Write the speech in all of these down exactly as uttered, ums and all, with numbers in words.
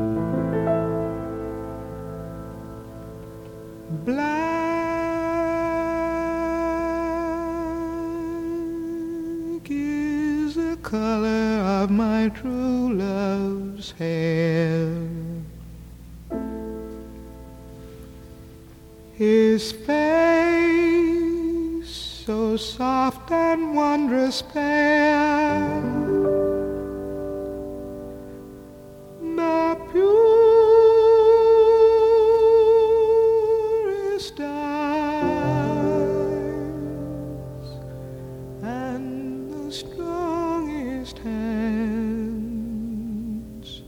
Black is the color of my true love's hair. His face so soft and wondrous fair, the purest eyes and the strongest hands.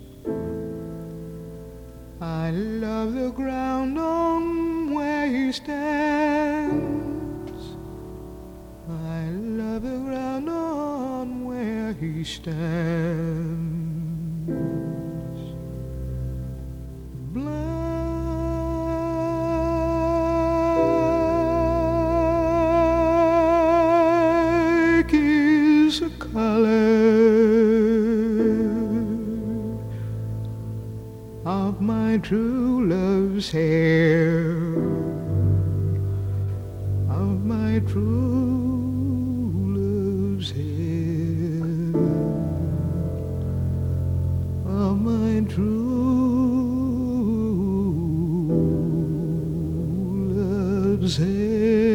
I love the ground on where he stands. I love the ground on where he stands. Black is the color of my true love's hair, of my true love's hair, of my true love's hair.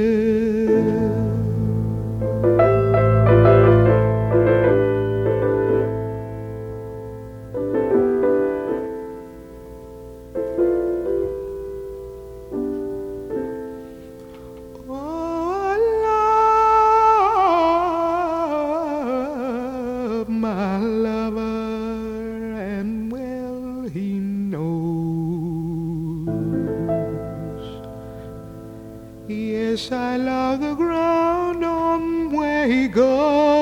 My lover, and well he knows. Yes, I love the ground on where he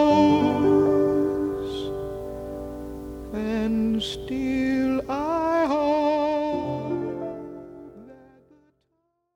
goes, and still I